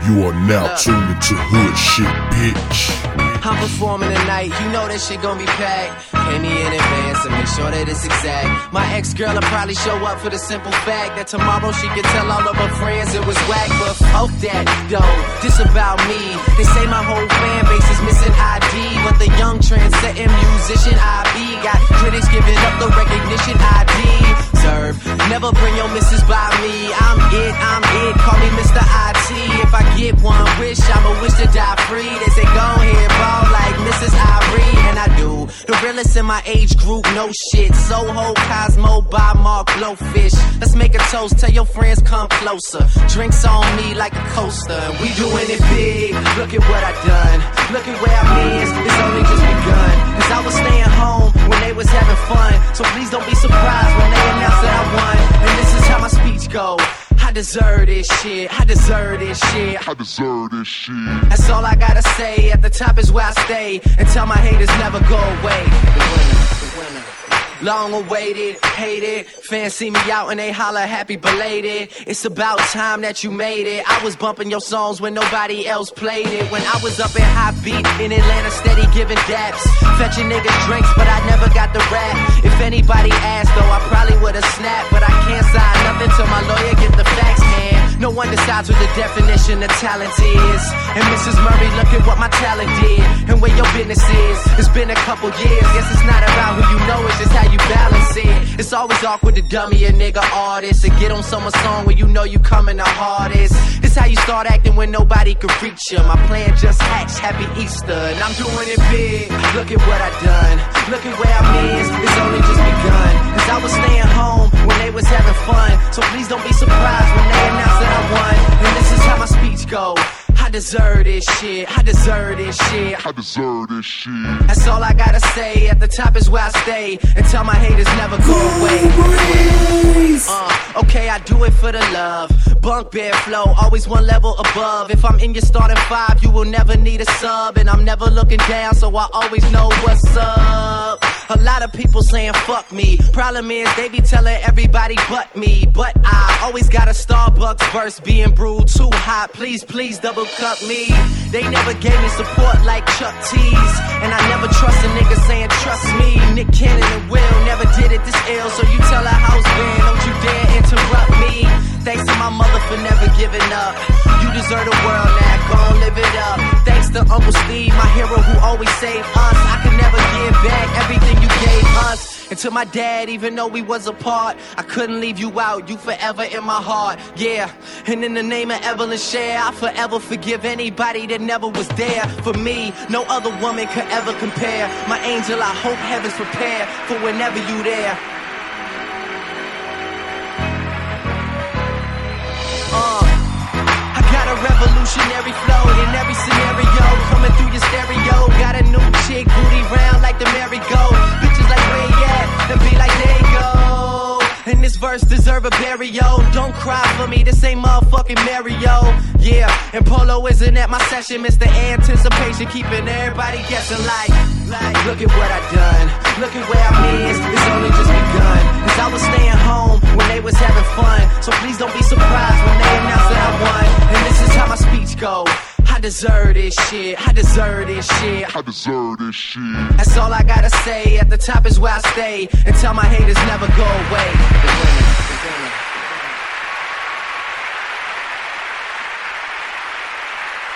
You are now tuned into hood shit, bitch. I'm performing tonight, you know that shit gon' be packed. Pay me in advance and make sure that it's exact. My ex-girl will probably show up for the simple fact that tomorrow she can tell all of her friends it was whack. But fuck that, though, this about me. They say my whole fan base is missing ID, but the young trendsetting musician I be got critics giving up the recognition I deserve. Never bring your missus by me. I'm it, call me Mr. IT. If I get one wish, I'ma wish to die free. They say go ahead, ball like Mrs. Irie, and I do. The realest in my age group, no shit. Soho, Cosmo, by Mark, Blowfish. Let's make a toast, tell your friends come closer. Drinks on me like a coaster, and we doing it big. Look at what I done, look at where I've been. It's only just begun, cause I was staying home when they was having fun. So please don't be surprised when they announce that I won. And this is how my speech go. I deserve this shit, I deserve this shit, I deserve this shit. That's all I gotta say, at the top is where I stay, and tell my haters never go away. The winner. Long awaited, hated, fans see me out and they holler happy belated. It's about time that you made it. I was bumping your songs when nobody else played it. When I was up in high beat in Atlanta, steady giving daps, fetching niggas drinks, but I never got the rap. If anybody asked though, I probably would've snapped, but I can't sign nothing till my lawyer get the facts, man. No one decides what the definition of talent is. And Mrs. Murray, look at what my talent did and where your business is. It's been a couple years, guess it's not about who you know, it's just how you balance it. It's always awkward to dummy a nigga artist and get on someone's song when you know you coming the hardest. It's how you start acting when nobody can reach you. My plan just hatched, happy Easter, and I'm doing it big. Look at what I done, look at where I've been. It's only just begun, cause I was staying home when they was having fun. So please don't be surprised when they announce that I won. And this is how my speech go. I deserve this shit, I deserve this shit, I deserve this shit. That's all I gotta say, at the top is where I stay, and tell my haters never go away. Okay, I do it for the love. Bunk bed flow, always one level above. If I'm in your starting five, you will never need a sub. And I'm never looking down, so I always know what's up. A lot of people saying fuck me. Problem is, they be telling everybody but me. But I always got a Starbucks burst being brewed too hot. Please, please double cup me. They never gave me support like Chuck T's. And I never trust a nigga saying trust me. Nick Cannon and Will never did it this ill. So you tell a house band, don't you dare interrupt me. Thanks to my mother for never giving up. You deserve the world now, gon' live it up. Thanks to Uncle Steve, my hero who always saved us. I could never give back everything you gave us. And to my dad, even though we was apart, I couldn't leave you out, you forever in my heart. Yeah, and in the name of Evelyn Cher, I forever forgive anybody that never was there for me. No other woman could ever compare. My angel, I hope heaven's prepared for whenever you there. I got a revolutionary flow in every scenario, coming through your stereo. Got a new chick, booty round like the merry-go. Bitches like where you at, and be like there you go. And this verse deserve a burial. Don't cry for me, this ain't motherfucking Mario. Yeah, and Polo isn't at my session, Mr. Anticipation, keeping everybody guessing like look at what I done, look at where I've been. It's only just begun, cause I was staying home when they was having fun. So please don't be surprised when they announce that I won. And this is how my speech go. I deserve this shit, I deserve this shit, I deserve this shit. That's all I gotta say, at the top is where I stay, and tell my haters never go away.